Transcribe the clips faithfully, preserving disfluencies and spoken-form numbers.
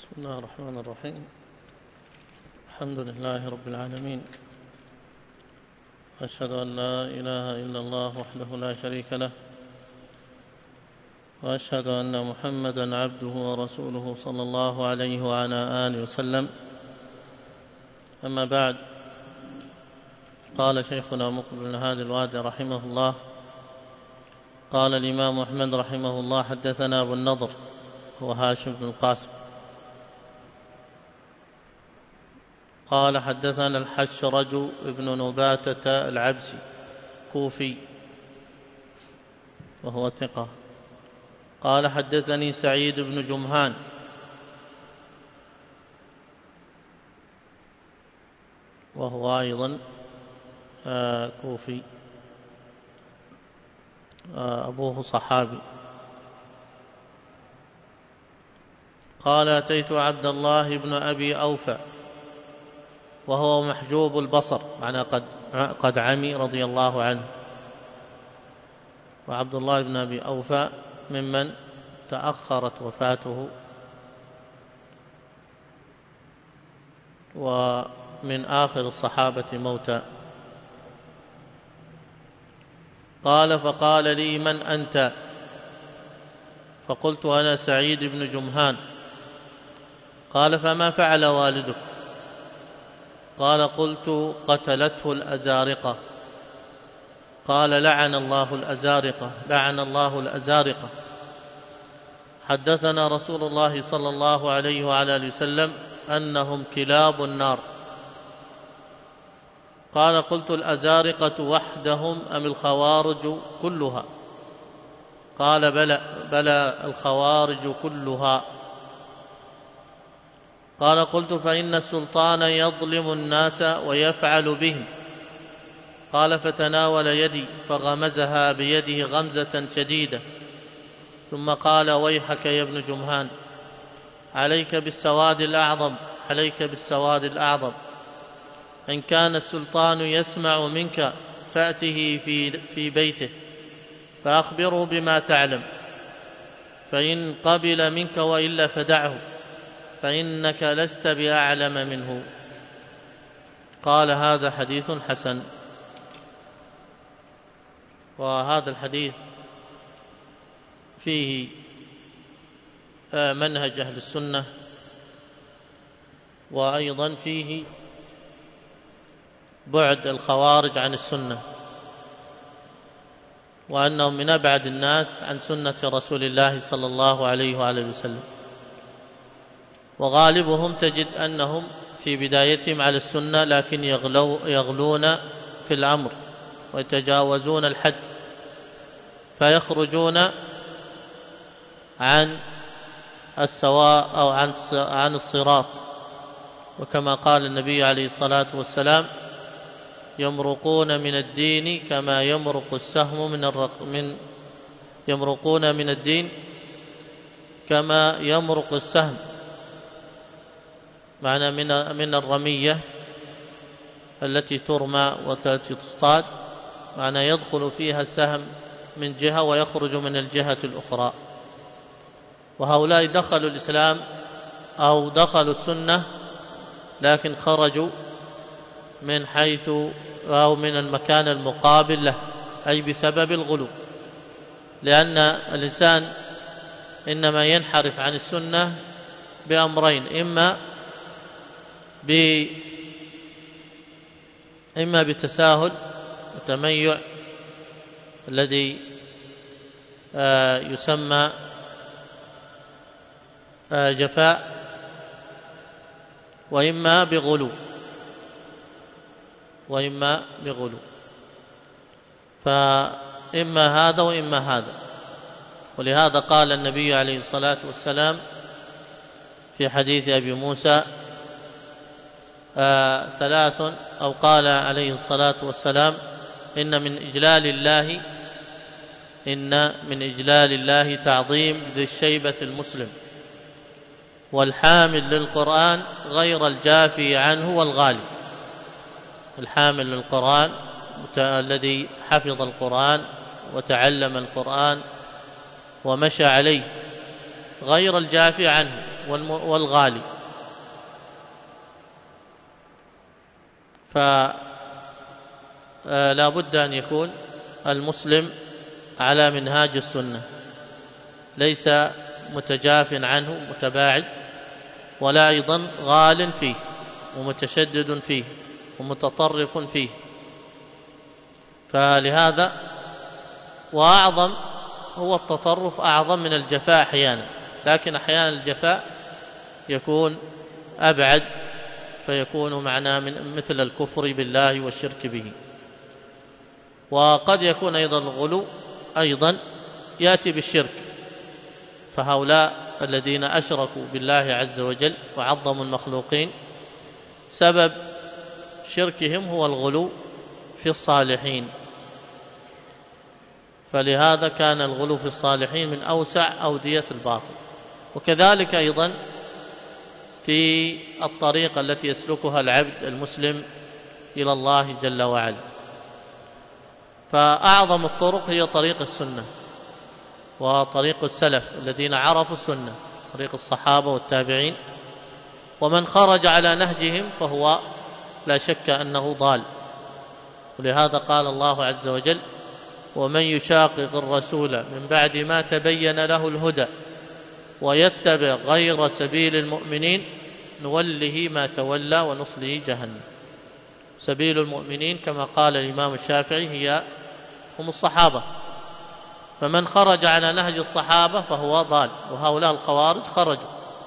بسم الله الرحمن الرحيم. الحمد لله رب العالمين، أشهد أن لا إله إلا الله وحده لا شريك له، وأشهد أن محمدا عبده ورسوله صلى الله عليه وعلى آله وسلم. أما بعد، قال شيخنا مقبل بن هادي الوادي رحمه الله: قال الإمام أحمد رحمه الله: حدثنا أبو النضر هو هاشم بن القاسم قال حدثنا الحشرج بن نباتة العبسي كوفي وهو ثقة. قال حدثني سعيد بن جمهان وهو أيضا آه كوفي، آه أبوه صحابي. قال: أتيت عبد الله بن أبي أوفى وهو محجوب البصر، معنى قد, قد عمي رضي الله عنه. وعبد الله بن أبي أوفى ممن تأخرت وفاته، ومن آخر الصحابة موتا. قال: فقال لي: من أنت؟ فقلت: أنا سعيد بن جمهان. قال: فما فعل والدك؟ قال: قلت: قتلته الأزارقة. قال: لعن الله الأزارقة، لعن الله الأزارقة. حدثنا رسول الله صلى الله عليه وعلى آله وسلم أنهم كلاب النار. قال: قلت: الأزارقة وحدهم أم الخوارج كلها؟ قال: بلى, بلى الخوارج كلها. قال: قلت: فإن السلطان يظلم الناس ويفعل بهم. قال: فتناول يدي فغمزها بيده غمزة شديدة، ثم قال: ويحك يا ابن جمهان، عليك بالسواد الأعظم، عليك بالسواد الأعظم. إن كان السلطان يسمع منك فأته في, في بيته فأخبره بما تعلم، فإن قبل منك وإلا فدعه، فإنك لست بأعلم منه. قال: هذا حديث حسن. وهذا الحديث فيه منهج أهل السنة، وأيضا فيه بعد الخوارج عن السنة، وأنهم من أبعد الناس عن سنة رسول الله صلى الله عليه وآله وسلم. وغالبهم تجد أنهم في بدايتهم على السنة، لكن يغلو يغلون في الأمر ويتجاوزون الحد، فيخرجون عن السواء أو عن عن الصراط. وكما قال النبي عليه الصلاة والسلام: يمرقون من الدين كما يمرق السهم من الرق من يمرقون من الدين كما يمرق السهم، معنى من من الرمية التي ترمى والتي تصطاد، معنى يدخل فيها السهم من جهة ويخرج من الجهة الأخرى. وهؤلاء دخلوا الإسلام أو دخلوا السنة، لكن خرجوا من حيث أو من المكان المقابل له، أي بسبب الغلو. لأن الإنسان إنما ينحرف عن السنة بأمرين: إما ب إما بتساهل وتميع الذي آه يسمى آه جفاء، وإما بغلو وإما بغلو فإما هذا وإما هذا. ولهذا قال النبي عليه الصلاة والسلام في حديث أبي موسى آه ثلاث، أو قال عليه الصلاة والسلام: إن من إجلال الله إن من إجلال الله تعظيم ذي الشيبة المسلم، والحامل للقرآن غير الجافي عنه والغالي. الحامل للقرآن الذي حفظ القرآن وتعلم القرآن ومشى عليه، غير الجافي عنه، والغالي. فلا بد أن يكون المسلم على منهاج السنة، ليس متجاف عنه متباعد، ولا أيضا غال فيه ومتشدد فيه ومتطرف فيه. فلهذا وأعظم هو التطرف أعظم من الجفاء أحيانا، لكن أحيانا الجفاء يكون أبعد، فيكون معناه من مثل الكفر بالله والشرك به. وقد يكون أيضا الغلو أيضا يأتي بالشرك، فهؤلاء الذين أشركوا بالله عز وجل وعظموا المخلوقين سبب شركهم هو الغلو في الصالحين، فلهذا كان الغلو في الصالحين من أوسع أودية الباطل. وكذلك أيضا في الطريقة التي يسلكها العبد المسلم إلى الله جل وعلا، فأعظم الطرق هي طريق السنة وطريق السلف الذين عرفوا السنة، طريق الصحابة والتابعين، ومن خرج على نهجهم فهو لا شك أنه ضال. ولهذا قال الله عز وجل: ومن يشاقق الرسول من بعد ما تبين له الهدى ويتبع غير سبيل المؤمنين نوله ما تولى ونصله جهنم. سبيل المؤمنين كما قال الإمام الشافعي هي هم الصحابة، فمن خرج على نهج الصحابة فهو ضال، وهؤلاء الخوارج خرجوا.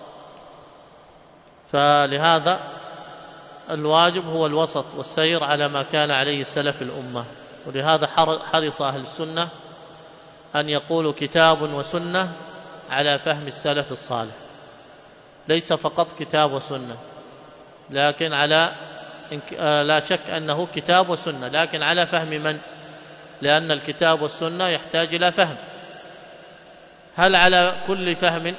فلهذا الواجب هو الوسط والسير على ما كان عليه سلف الأمة. ولهذا حرص أهل السنة أن يقولوا كتاب وسنة على فهم السلف الصالح، ليس فقط كتاب وسنة، لكن على لا شك أنه كتاب وسنة، لكن على فهم من؟ لأن الكتاب والسنة يحتاج إلى فهم. هل على كل فهم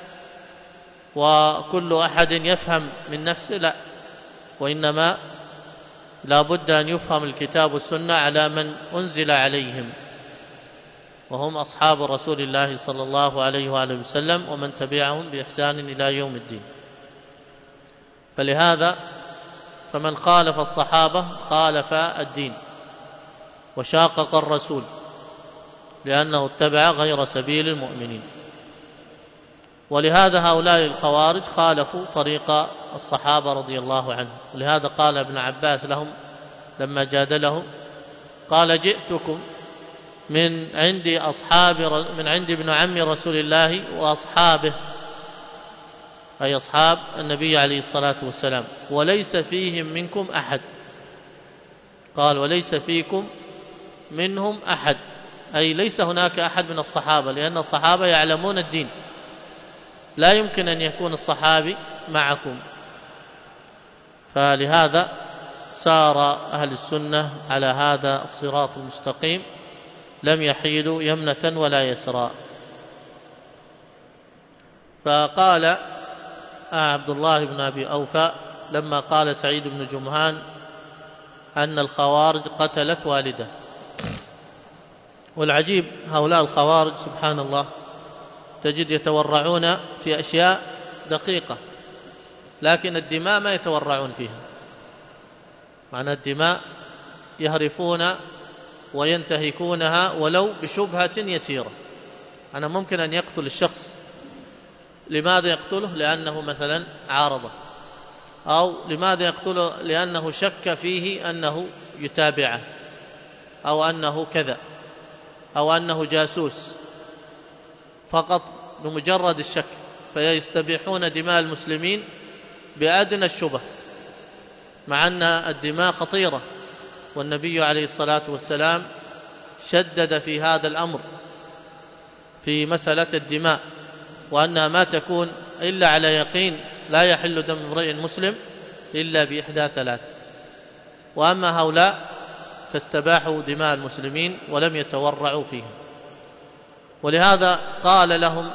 وكل أحد يفهم من نفسه؟ لا، وإنما لا بد أن يفهم الكتاب والسنة على من أنزل عليهم، وهم أصحاب رسول الله صلى الله عليه وآله وسلم ومن تبعهم بإحسان إلى يوم الدين. فلهذا فمن خالف الصحابة خالف الدين وشاقق الرسول، لأنه اتبع غير سبيل المؤمنين. ولهذا هؤلاء الخوارج خالفوا طريق الصحابة رضي الله عنهم. ولهذا قال ابن عباس لهم لما جادلهم، قال: جئتكم من عند أصحاب من عند ابن عم رسول الله وأصحابه، أي أصحاب النبي عليه الصلاة والسلام، وليس فيهم منكم أحد. قال: وليس فيكم منهم أحد، أي ليس هناك أحد من الصحابة، لأن الصحابة يعلمون الدين، لا يمكن أن يكون الصحابي معكم. فلهذا سار أهل السنة على هذا الصراط المستقيم، لم يحيلوا يمنة ولا يسرا. فقال عبد الله بن أبي أوفى لما قال سعيد بن جمهان أن الخوارج قتلت والده. والعجيب هؤلاء الخوارج سبحان الله تجد يتورعون في أشياء دقيقة، لكن الدماء ما يتورعون فيها. معنى الدماء يهرفون وينتهكونها ولو بشبهة يسيرة. أنا ممكن أن يقتل الشخص، لماذا يقتله؟ لأنه مثلا عارضه، أو لماذا يقتله؟ لأنه شك فيه أنه يتابعه، أو أنه كذا، أو أنه جاسوس، فقط بمجرد الشك، فيستبيحون دماء المسلمين بأدنى الشبه، مع أن الدماء خطيرة، والنبي عليه الصلاة والسلام شدد في هذا الأمر في مسألة الدماء، وأنها ما تكون إلا على يقين، لا يحل دم امرئ مسلم إلا بإحدى ثلاث. وأما هؤلاء فاستباحوا دماء المسلمين ولم يتورعوا فيها. ولهذا قال لهم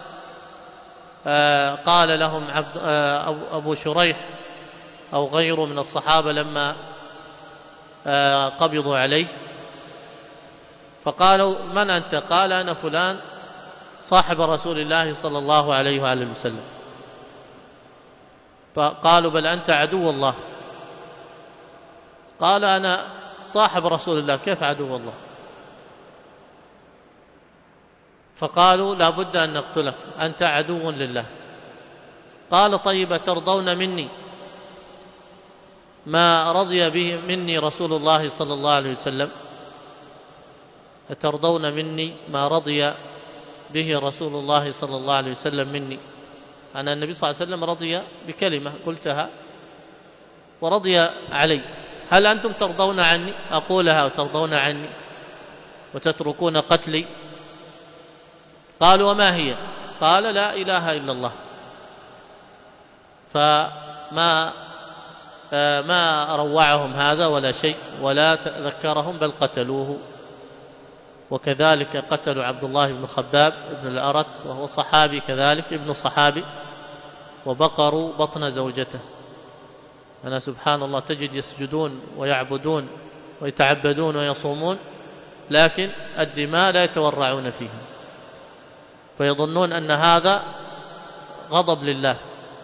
آه قال لهم عبد آه أبو شريح أو غيره من الصحابة لما آه قبضوا عليه، فقالوا: من أنت؟ قال: أنا فلان صاحب رسول الله صلى الله عليه وآله وسلم. فقالوا بل أنت عدو الله. قال أنا صاحب رسول الله، كيف عدو الله؟ فقالوا لا بد أن نقتلك، أنت عدو لله. قال طيب ترضون مني ما رضي به مني رسول الله صلى الله عليه وسلم؟ أترضون مني ما رضي به رسول الله صلى الله عليه وسلم مني؟ أنا النبي صلى الله عليه وسلم رضي بكلمة قلتها ورضي علي، هل أنتم ترضون عني أقولها وترضون عني وتتركون قتلي؟ قالوا وما هي؟ قال لا إله إلا الله. فما ما روعهم هذا ولا شيء ولا ذكرهم، بل قتلوه. وكذلك قتلوا عبد الله بن خباب بن الأرت وهو صحابي كذلك، ابن صحابي، وبقروا بطن زوجته. أنا سبحان الله تجد يسجدون ويعبدون ويتعبدون ويصومون، لكن الدماء لا يتورعون فيها، فيظنون أن هذا غضب لله،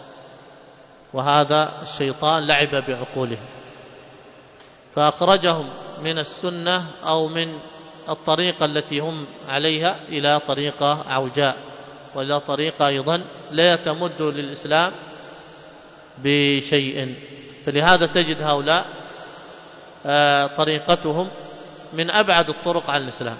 وهذا الشيطان لعب بعقولهم فأخرجهم من السنة أو من الطريقة التي هم عليها إلى طريقة عوجاء، وإلى طريقة أيضا لا تمد للإسلام بشيء. فلهذا تجد هؤلاء طريقتهم من أبعد الطرق عن الإسلام.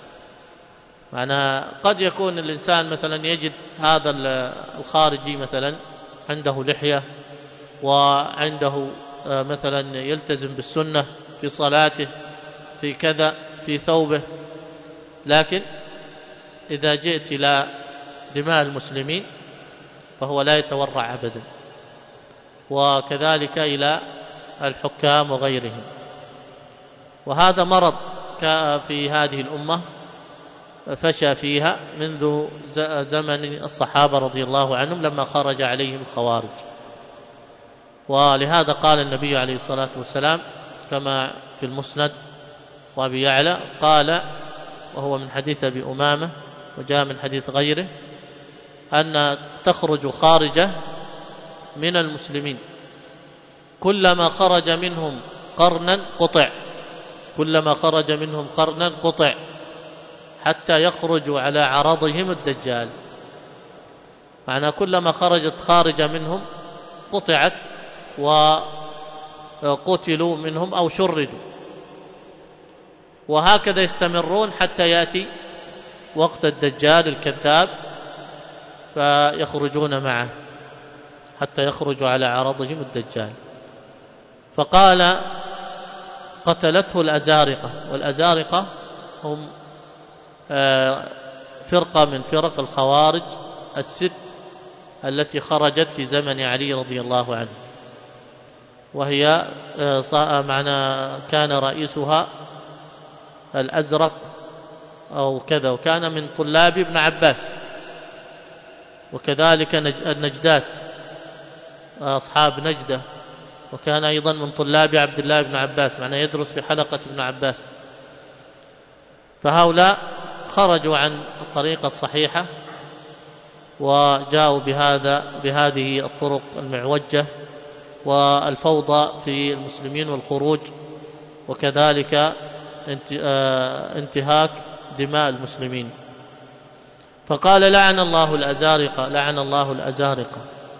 معنى قد يكون الإنسان مثلا يجد هذا الخارجي مثلا عنده لحية وعنده مثلا يلتزم بالسنة في صلاته في كذا في ثوبه، لكن إذا جئت إلى دماء المسلمين فهو لا يتورع أبدا، وكذلك إلى الحكام وغيرهم. وهذا مرض في هذه الأمة فشى فيها منذ زمن الصحابة رضي الله عنهم لما خرج عليهم الخوارج. ولهذا قال النبي عليه الصلاة والسلام كما في المسند وأبي يعلى، قال وهو من حديث أبي أمامة وجاء من حديث غيره، أن تخرج خارجة من المسلمين كلما خرج منهم قرنا قطع، كلما خرج منهم قرنا قطع حتى يخرجوا على عرضهم الدجال. معنى كلما خرجت خارجة منهم قطعت وقتلوا منهم أو شردوا، وهكذا يستمرون حتى يأتي وقت الدجال الكذاب فيخرجون معه حتى يخرجوا على عرضهم الدجال. فقال قتلته الأزارقة، والأزارقة هم فرقة من فرق الخوارج الست التي خرجت في زمن علي رضي الله عنه، وهي معنى كان رئيسها الأزرق أو كذا، وكان من طلاب ابن عباس، وكذلك النجدات أصحاب نجدة، وكان أيضا من طلاب عبد الله بن عباس، معنى يدرس في حلقة ابن عباس. فهؤلاء خرجوا عن الطريقة الصحيحة وجاءوا بهذا بهذه الطرق المعوجة والفوضى في المسلمين والخروج، وكذلك انتهاك دماء المسلمين. فقال لعن الله الأزارقة، لعن الله الأزارقة.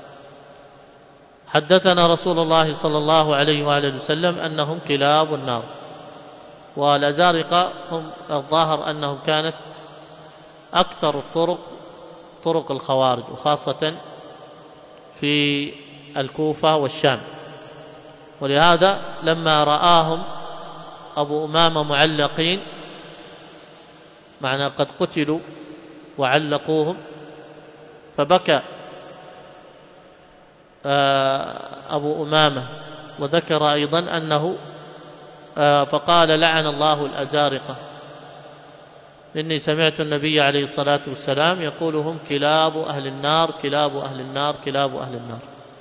حدثنا رسول الله صلى الله عليه وآله وسلم أنهم كلاب النار. والأزارقة هم الظاهر أنهم كانت أكثر الطرق طرق الخوارج، وخاصة في الكوفة والشام. ولهذا لما رآهم أبو أمامة معلقين، معنى قد قتلوا وعلقوهم، فبكى أبو أمامة وذكر أيضا أنه فقال لعن الله الأزارقة، إني سمعت النبي عليه الصلاة والسلام يقول هم كلاب أهل النار، كلاب أهل النار، كلاب أهل النار.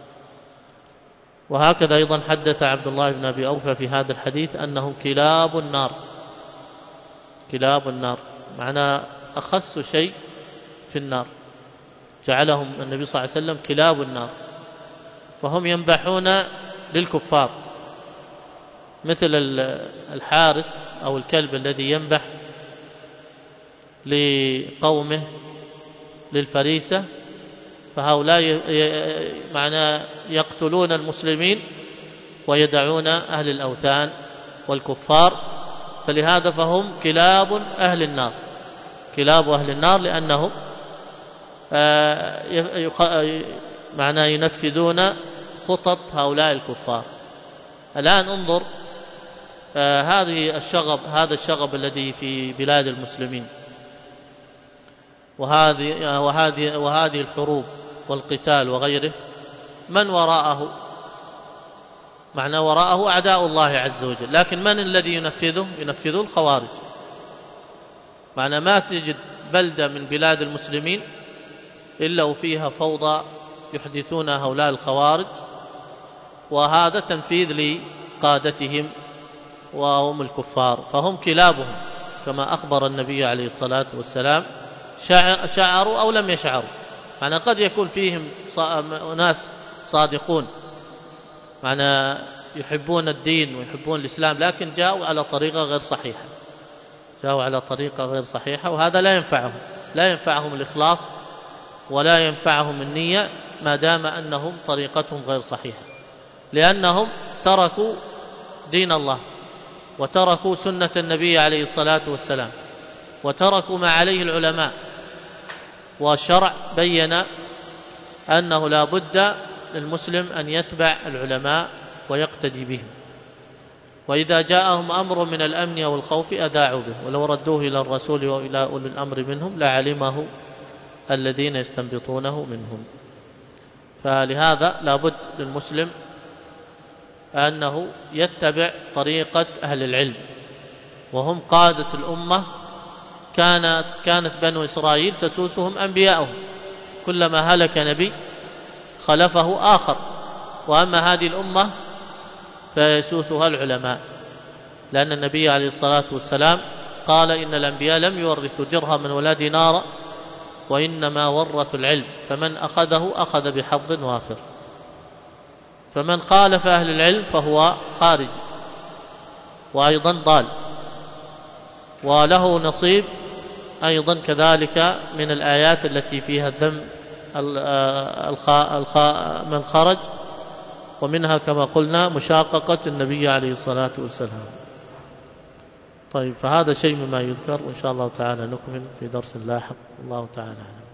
وهكذا أيضا حدث عبد الله بن أبي أوفى في هذا الحديث أنهم كلاب النار، كلاب النار، معنى أخص شيء في النار، جعلهم النبي صلى الله عليه وسلم كلاب النار. فهم ينبحون للكفار، مثل الحارس أو الكلب الذي ينبح لقومه للفريسة، فهؤلاء معناه يقتلون المسلمين ويدعون أهل الأوثان والكفار، فلهذا فهم كلاب أهل النار، كلاب أهل النار، لأنهم معناه ينفذون خطط هؤلاء الكفار. الآن انظر هذه الشغب هذا الشغب الذي في بلاد المسلمين، وهذه وهذه وهذه الحروب والقتال وغيره، من وراءه؟ معنى وراءه أعداء الله عز وجل، لكن من الذي ينفذه؟ ينفذه الخوارج. معنى ما تجد بلدة من بلاد المسلمين إلا وفيها فوضى يحدثون هؤلاء الخوارج، وهذا تنفيذ لقادتهم وهم الكفار، فهم كلابهم كما أخبر النبي عليه الصلاة والسلام، شعروا أو لم يشعروا. معنى قد يكون فيهم ناس صادقون، معنى يحبون الدين ويحبون الإسلام، لكن جاءوا على طريقة غير صحيحة، جاءوا على طريقة غير صحيحة، وهذا لا ينفعهم، لا ينفعهم الإخلاص ولا ينفعهم النية ما دام أنهم طريقتهم غير صحيحة، لأنهم تركوا دين الله وتركوا سنة النبي عليه الصلاة والسلام وتركوا ما عليه العلماء، والشرع بين أنه لا بد للمسلم أن يتبع العلماء ويقتدي بهم، وإذا جاءهم أمر من الأمن أو الخوف أذاعوا به، ولو ردوه إلى الرسول وإلى أولي الأمر منهم لعلمه الذين يستنبطونه منهم. فلهذا لا بد للمسلم أنه يتبع طريقة أهل العلم، وهم قادة الأمة. كانت كانت بنو إسرائيل تسوسهم أنبياؤهم، كلما هلك نبي خلفه آخر، وأما هذه الأمة فيسوسها العلماء، لأن النبي عليه الصلاة والسلام قال إن الأنبياء لم يورثوا درهما ولا دينارا، وإنما ورثوا العلم، فمن أخذه أخذ بحظ وافر. فمن خالف أهل العلم فهو خارج وأيضا ضال، وله نصيب أيضا كذلك من الآيات التي فيها الذم من خرج، ومنها كما قلنا مشاققة النبي عليه الصلاة والسلام. طيب، فهذا شيء مما يذكر، وإن شاء الله تعالى نكمل في درس لاحق. الله تعالى أعلم.